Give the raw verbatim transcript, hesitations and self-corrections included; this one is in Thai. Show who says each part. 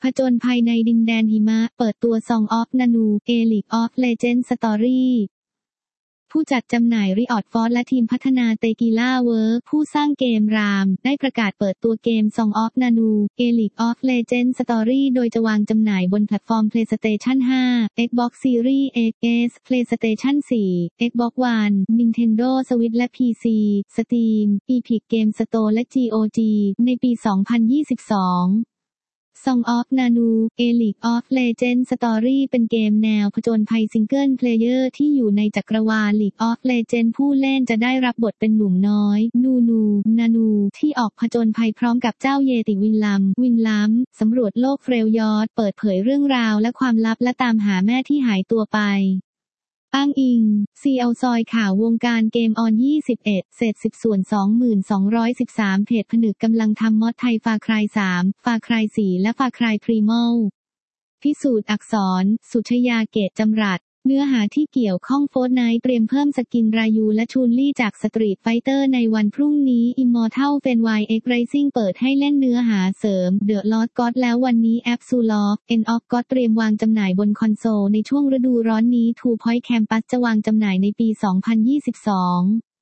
Speaker 1: ผจญภัยในดินแดนหิมะเปิดตัว Song of Nanu A League of Legends Story ผู้จัดจำหน่าย Riot Forge และทีมพัฒนา Tequila Works ผู้สร้างเกม ราม ได้ประกาศเปิดตัวเกม Song of Nanu A League of Legends Story โดยจะวางจำหน่ายบนแพลตฟอร์ม PlayStation ห้า Xbox Series X PlayStation สี่ Xbox One Nintendo Switch และ พี ซี Steam Epic Game Store และ จี โอ จี ในปี สองพันยี่สิบสอง Song of Nanu A League of Legends Story เป็นเกมแนวผจญภัยซิงเกิลเพลเยอร์ที่อยู่ในจักรวาล League of Legends ผู้เล่นจะได้รับบทเป็นหนุ่มน้อยนูนูนานูที่ออกผจญภัยพร้อมกับเจ้าเยติวินลัมวินลัมสำรวจโลกเฟรลยอร์ดเปิดเผยเรื่องราวและความลับและตามหาแม่ที่หายตัวไปอ้างอิง ซี แอล ซอยข่าววงการเกมออนยี่สิบเอ็ดเศษสิบส่วนสองพันสองร้อยสิบสามเพจผนึกกำลังทำมอดไทยฟาครายสามฟาครายสี่และฟาครายพรีโมพิสูจน์อักษรสุชยาเกตจำรัดเนื้อหาที่เกี่ยวข้องโฟร์ทไนท์เตรียมเพิ่มสกินรายูและชูนลี่จากสตรีทไฟเตอร์ในวันพรุ่งนี้ Immortal Phen วาย X Rising เปิดให้เล่นเนื้อหาเสริม The Lost God แล้ววันนี้ Absolute End of God เตรียมวางจำหน่ายบนคอนโซลในช่วงฤดูร้อนนี้ Two Point Campus จะวางจำหน่ายในปี สองพันยี่สิบสอง